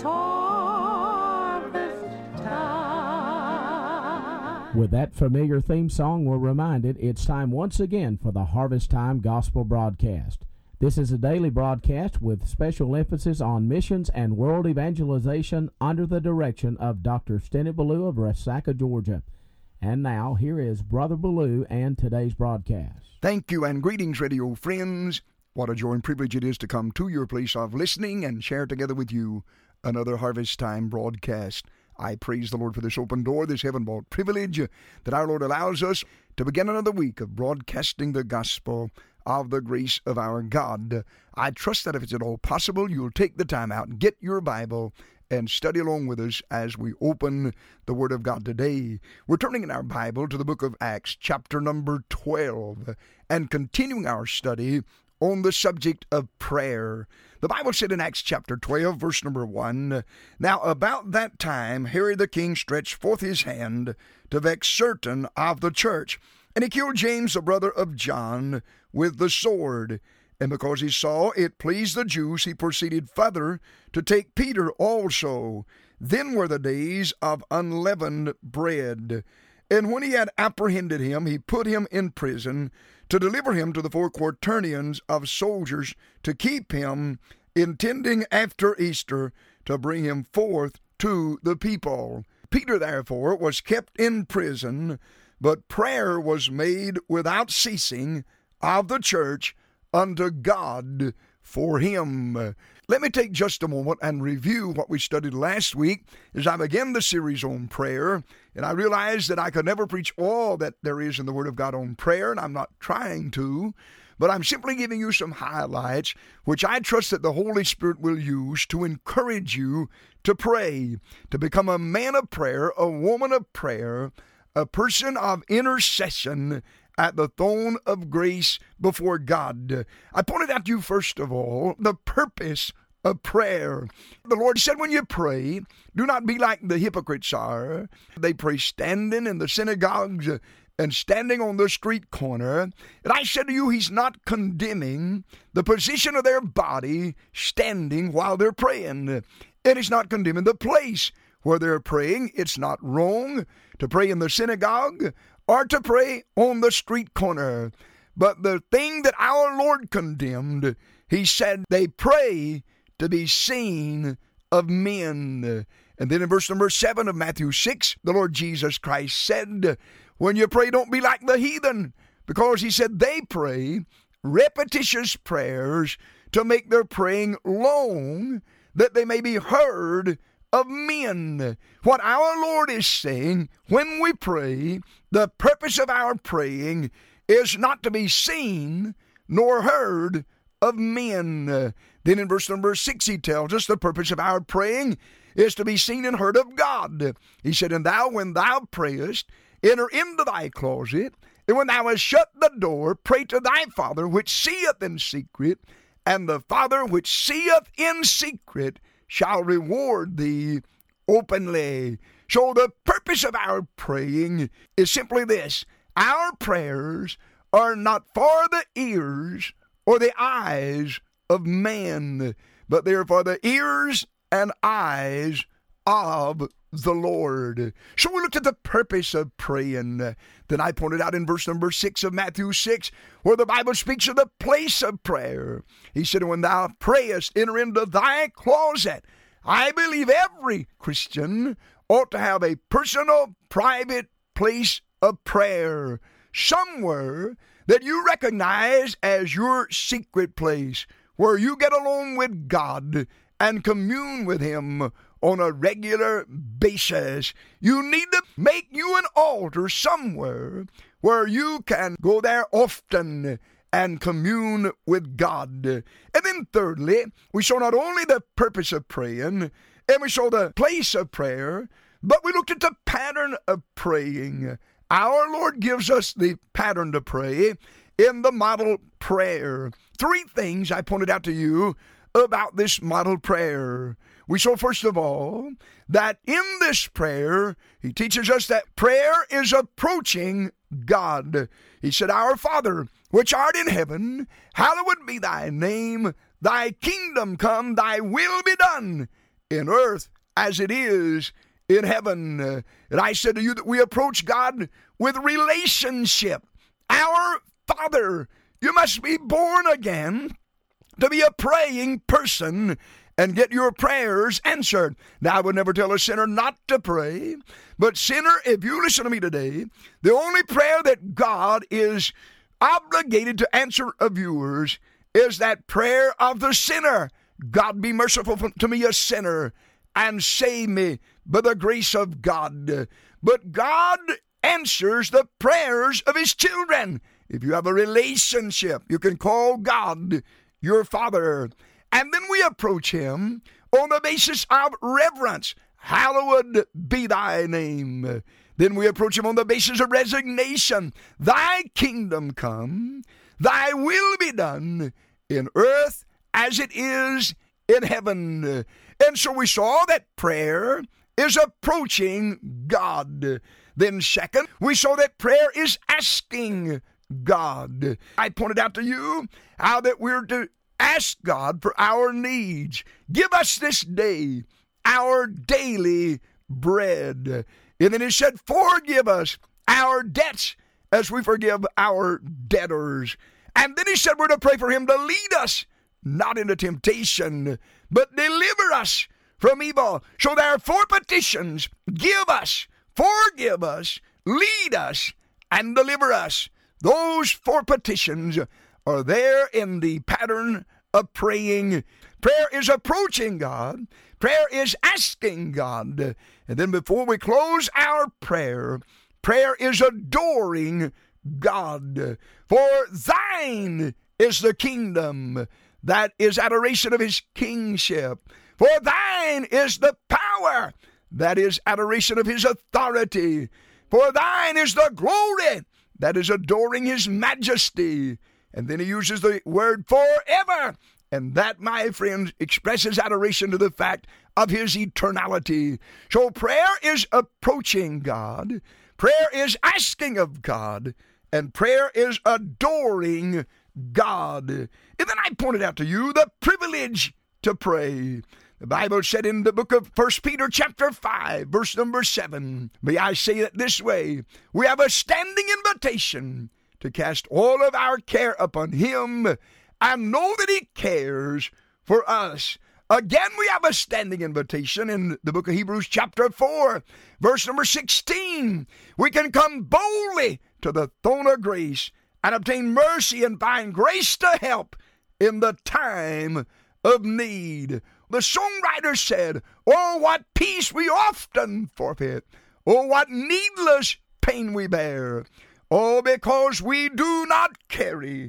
harvest time. With that familiar theme song, we're reminded it's time once again for the Harvest Time Gospel Broadcast. This is a daily broadcast with special emphasis on missions and world evangelization under the direction of Dr. Steny Ballou of Resaca, Georgia. And now, here is Brother Ballou and today's broadcast. Thank you and greetings, radio friends. What a joy and privilege it is to come to your place of listening and share together with you another Harvest Time broadcast. I praise the Lord for this open door, this heaven-brought privilege that our Lord allows us to begin another week of broadcasting the gospel of the grace of our God. I trust that if it's at all possible, you'll take the time out and get your Bible and study along with us as we open the Word of God today. We're turning in our Bible to the book of Acts, chapter number 12, and continuing our study on the subject of prayer. The Bible said in Acts chapter 12, verse number 1, "Now about that time Herod the king stretched forth his hand to vex certain of the church, and he killed James, the brother of John, with the sword. And because he saw it pleased the Jews, he proceeded further to take Peter also. Then were the days of unleavened bread. And when he had apprehended him, he put him in prison, to deliver him to the 4 quaternions of soldiers, to keep him, intending after Easter to bring him forth to the people. Peter therefore was kept in prison, but prayer was made without ceasing of the church unto God for him." Let me take just a moment and review what we studied last week as I began the series on prayer. And I realized that I could never preach all that there is in the Word of God on prayer, and I'm not trying to, but I'm simply giving you some highlights, which I trust that the Holy Spirit will use to encourage you to pray, to become a man of prayer, a woman of prayer, a person of intercession at the throne of grace before God. I pointed out to you, first of all, the purpose of prayer. The Lord said, when you pray, do not be like the hypocrites are. They pray standing in the synagogues and standing on the street corner. And I said to you, he's not condemning the position of their body standing while they're praying. And he's not condemning the place where they're praying. It's not wrong to pray in the synagogue or to pray on the street corner. But the thing that our Lord condemned, he said they pray to be seen of men. And then in verse number 7 of Matthew 6, the Lord Jesus Christ said, when you pray, don't be like the heathen, because he said they pray repetitious prayers to make their praying long, that they may be heard of men. What our Lord is saying, when we pray, the purpose of our praying is not to be seen nor heard of men. Then in verse number 6 he tells us the purpose of our praying is to be seen and heard of God. He said, and thou, when thou prayest, enter into thy closet, and when thou hast shut the door, pray to thy Father which seeth in secret, and the Father which seeth in secret shall reward thee openly. So the purpose of our praying is simply this. Our prayers are not for the ears or the eyes of man, but they are for the ears and eyes of the Lord. So we looked at the purpose of praying. Then I pointed out in verse number 6 of Matthew 6, where the Bible speaks of the place of prayer. He said, when thou prayest, enter into thy closet. I believe every Christian ought to have a personal, private place of prayer, somewhere that you recognize as your secret place, where you get alone with God and commune with him on a regular basis. You need to make you an altar somewhere where you can go there often and commune with God. And then thirdly, we saw not only the purpose of praying, and we saw the place of prayer, but we looked at the pattern of praying. Our Lord gives us the pattern to pray in the model prayer. 3 things I pointed out to you about this model prayer. We saw, first of all, that in this prayer, he teaches us that prayer is approaching God. He said, Our Father, which art in heaven, hallowed be thy name. Thy kingdom come, thy will be done in earth as it is in heaven. And I said to you that we approach God with relationship. Our Father, you must be born again to be a praying person and get your prayers answered. Now, I would never tell a sinner not to pray, but sinner, if you listen to me today, the only prayer that God is obligated to answer of yours is that prayer of the sinner. God, be merciful to me, a sinner, and save me by the grace of God. But God answers the prayers of his children. If you have a relationship, you can call God your Father. And then we approach him on the basis of reverence. Hallowed be thy name. Then we approach him on the basis of resignation. Thy kingdom come, thy will be done in earth as it is in heaven. And so we saw that prayer is approaching God. Then second, we saw that prayer is asking God. I pointed out to you how that we're to ask God for our needs. Give us this day our daily bread. And then he said, forgive us our debts as we forgive our debtors. And then he said we're to pray for him to lead us not into temptation, but deliver us from evil. So there are four petitions: give us, forgive us, lead us, and deliver us. Those four petitions are there in the pattern of praying. Prayer is approaching God. Prayer is asking God. And then before we close our prayer, prayer is adoring God. For thine is the kingdom. That is adoration of his kingship. For thine is the power. That is adoration of his authority. For thine is the glory. That is adoring his majesty. And then he uses the word forever. And that, my friends, expresses adoration to the fact of his eternality. So prayer is approaching God. Prayer is asking of God. And prayer is adoring God. And then I pointed out to you the privilege to pray. The Bible said in the book of 1 Peter chapter 5, verse number 7, may I say it this way: we have a standing invitation to cast all of our care upon him and know that he cares for us. Again, we have a standing invitation in the book of Hebrews chapter 4, verse number 16. We can come boldly to the throne of grace and obtain mercy and find grace to help in the time of need. The songwriter said, oh, what peace we often forfeit. Oh, what needless pain we bear. Oh, because we do not carry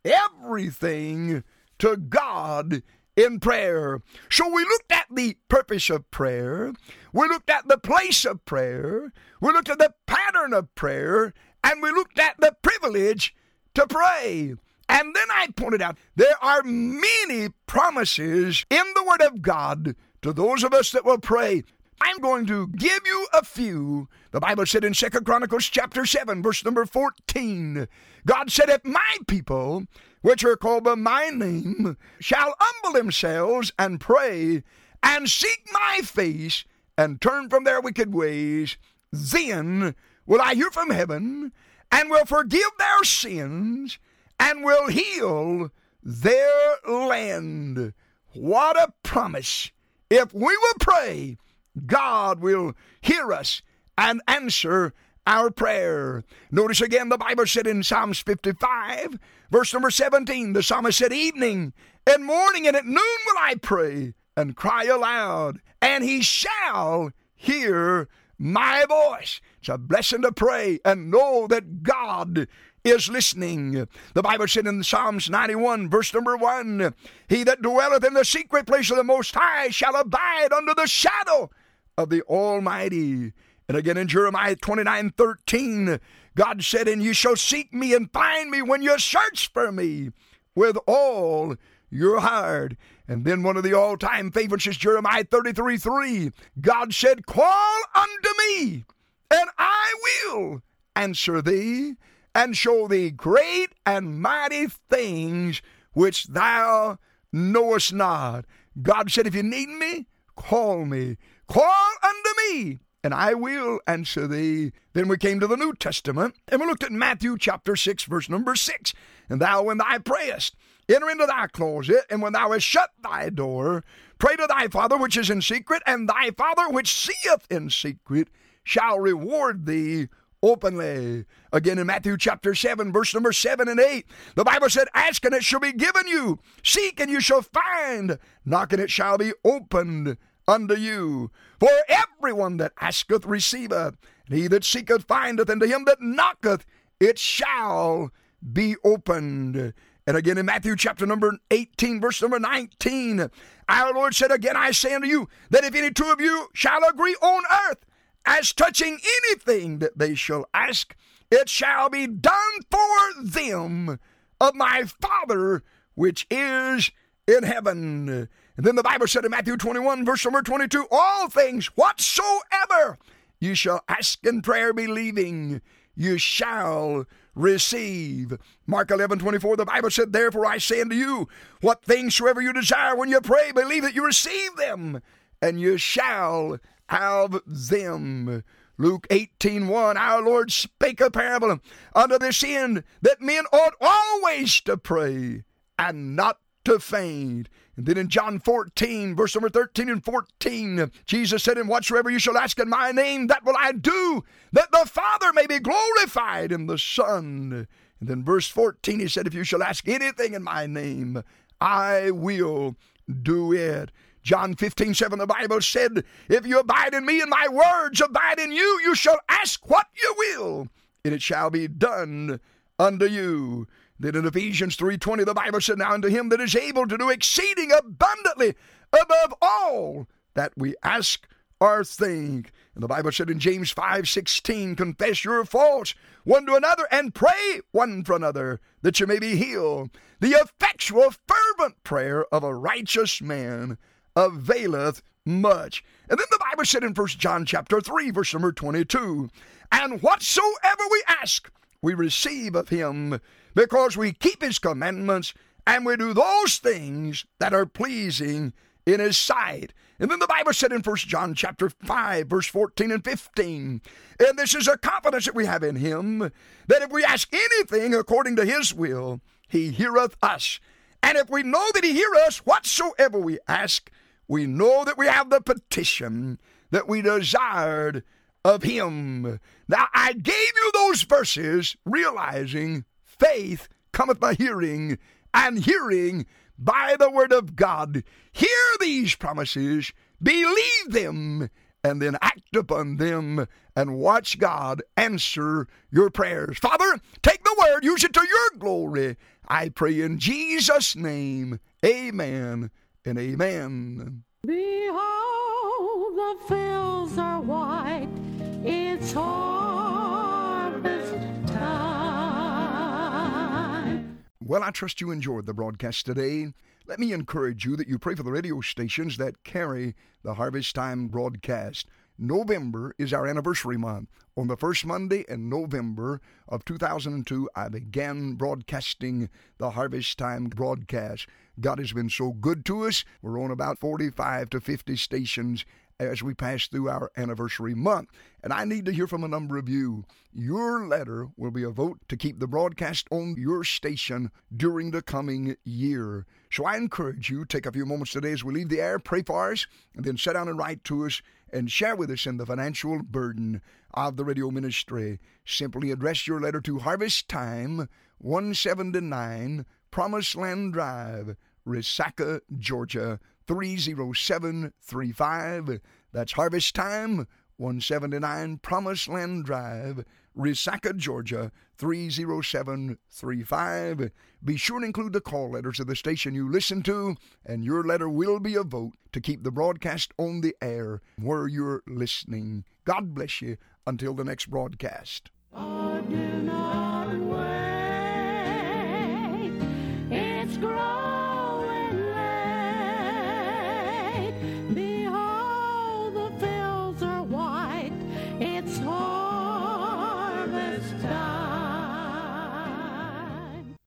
everything to God in prayer. So we looked at the purpose of prayer. We looked at the place of prayer. We looked at the pattern of prayer. And we looked at the privilege to pray. And then I pointed out there are many promises in the Word of God to those of us that will pray. I'm going to give you a few. The Bible said in 2 Chronicles chapter 7, verse number 14, God said, if my people, which are called by my name, shall humble themselves and pray and seek my face and turn from their wicked ways, then will I hear from heaven and will forgive their sins and will heal their land. What a promise. If we will pray, God will hear us and answer our prayer. Notice again, the Bible said in Psalms 55, verse number 17, the psalmist said, evening and morning and at noon will I pray and cry aloud, and he shall hear my voice. It's a blessing to pray and know that God is listening. The Bible said in Psalms 91, verse number 1, he that dwelleth in the secret place of the Most High shall abide under the shadow of the Almighty. And again in Jeremiah 29:13, God said, and you shall seek me and find me when you search for me with all your heart. And then one of the all-time favorites is Jeremiah 33:3. God said, call unto me, and I will answer thee, and show thee great and mighty things which thou knowest not. God said, if you need me, call me. Call unto me, and I will answer thee. Then we came to the New Testament, and we looked at Matthew chapter 6, verse number 6. And thou, when thou prayest, enter into thy closet, and when thou hast shut thy door, pray to thy Father which is in secret, and thy Father which seeth in secret shall reward thee openly. Again in Matthew chapter 7, verse number 7 and 8, the Bible said, ask and it shall be given you. Seek and you shall find. Knock and it shall be opened unto you. For everyone that asketh receiveth, and he that seeketh findeth, and to him that knocketh it shall be opened. And again in Matthew chapter number 18, verse number 19, our Lord said, again I say unto you, that if any two of you shall agree on earth, as touching anything that they shall ask, it shall be done for them of my Father which is in heaven. And then the Bible said in Matthew 21, verse number 22, all things whatsoever you shall ask in prayer believing, you shall receive. Mark 11:24, the Bible said, therefore I say unto you, what things soever you desire when you pray, believe that you receive them, and you shall have them. Luke 18:1, our Lord spake a parable unto this end, that men ought always to pray, and not to faint. And then in John 14, verse number 13 and 14, Jesus said, and whatsoever you shall ask in my name, that will I do, that the Father may be glorified in the Son. And then verse 14, he said, if you shall ask anything in my name, I will do it. John 15:7, the Bible said, if you abide in me and my words abide in you, you shall ask what you will, and it shall be done unto you. Then in Ephesians 3:20, the Bible said, now unto him that is able to do exceeding abundantly above all that we ask or think. And the Bible said in James 5:16, confess your faults one to another and pray one for another that you may be healed. The effectual fervent prayer of a righteous man availeth much. And then the Bible said in 1 John chapter 3, verse number 22, and whatsoever we ask, we receive of him, because we keep his commandments, and we do those things that are pleasing in his sight. And then the Bible said in 1 John chapter 5, verse 14 and 15, and this is a confidence that we have in him, that if we ask anything according to his will, he heareth us. And if we know that he heareth us, whatsoever we ask, we know that we have the petition that we desired of him. Now, I gave you those verses realizing faith cometh by hearing, and hearing by the word of God. Hear these promises, believe them, and then act upon them, and watch God answer your prayers. Father, take the word, use it to your glory. I pray in Jesus' name, amen and amen. Behold, the fields are white, it's harvest time. Well, I trust you enjoyed the broadcast today. Let me encourage you that you pray for the radio stations that carry the Harvest Time broadcast. November is our anniversary month. On the first Monday in November of 2002, I began broadcasting the Harvest Time broadcast. God has been so good to us. We're on about 45 to 50 stations as we pass through our anniversary month. And I need to hear from a number of you. Your letter will be a vote to keep the broadcast on your station during the coming year. So I encourage you, take a few moments today as we leave the air, pray for us, and then sit down and write to us and share with us in the financial burden of the radio ministry. Simply address your letter to Harvest Time, 179 Promised Land Drive, Resaca, Georgia, 30735. That's Harvest Time, 179 Promised Land Drive, Resaca, Georgia, 30735. Be sure to include the call letters of the station you listen to, and your letter will be a vote to keep the broadcast on the air where you're listening. God bless you until the next broadcast.